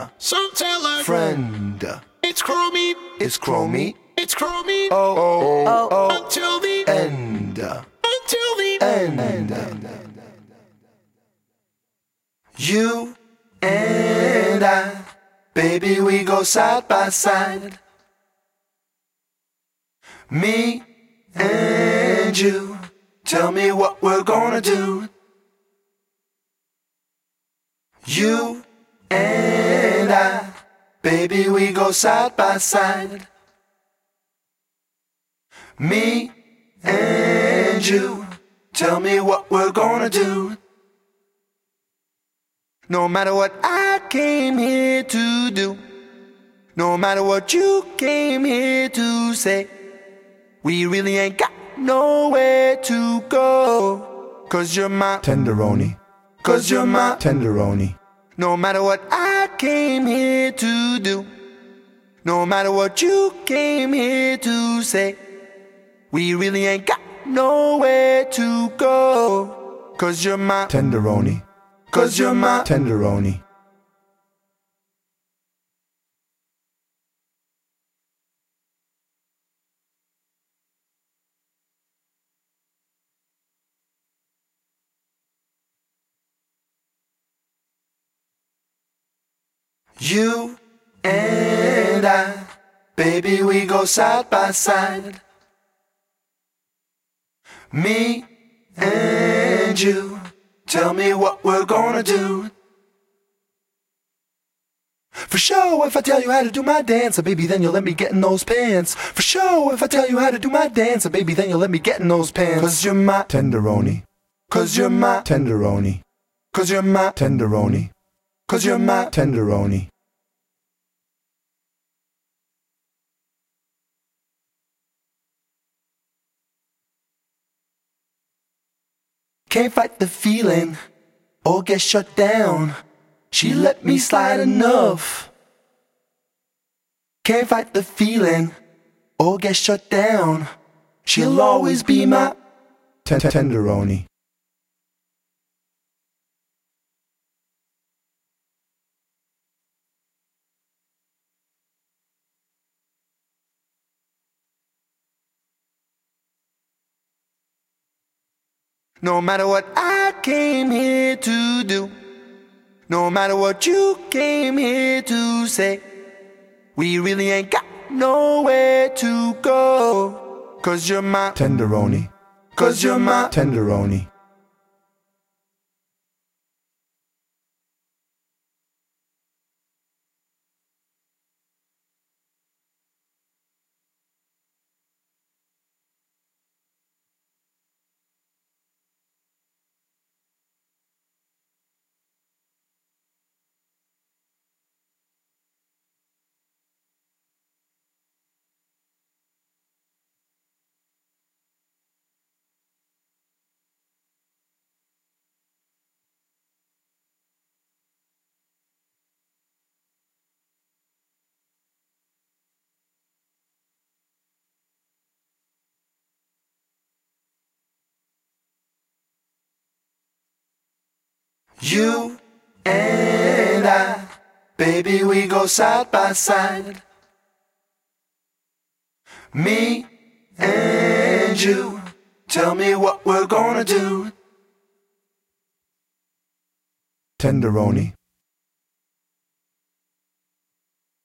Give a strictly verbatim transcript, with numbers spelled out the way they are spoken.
So tell a friend. It's Chromie. It's Chromie. It's Chromie. Oh, oh, oh, oh. Until the end. Until the end. You and I, baby, we go side by side. Me and you, tell me what we're gonna do. You and I, baby, we go side by side. Me and you, tell me what we're gonna do. No matter what I came here to do, no matter what you came here to say, we really ain't got nowhere to go. Cause you're my tenderoni. Cause you're my tenderoni. No matter what I came here to do, no matter what you came here to say, we really ain't got nowhere to go. Cause you're my tenderoni. Cause you're my tenderoni. You and I, baby, we go side by side. Me and you, tell me what we're gonna do. For sure, if I tell you how to do my dance, baby, then you'll let me get in those pants. For sure, if I tell you how to do my dance, baby, then you'll let me get in those pants. Cause you're my tenderoni. Cause you're my tenderoni. Cause you're my tenderoni. Cause you're my tenderoni. Can't fight the feeling or get shut down. She let me slide enough. Can't fight the feeling or get shut down. She'll always be my tenderoni. No matter what I came here to do, no matter what you came here to say, we really ain't got nowhere to go. Cause you're my tenderoni. Cause you're my tenderoni. You and I, baby, we go side by side. Me and you, tell me what we're gonna do. Tenderoni.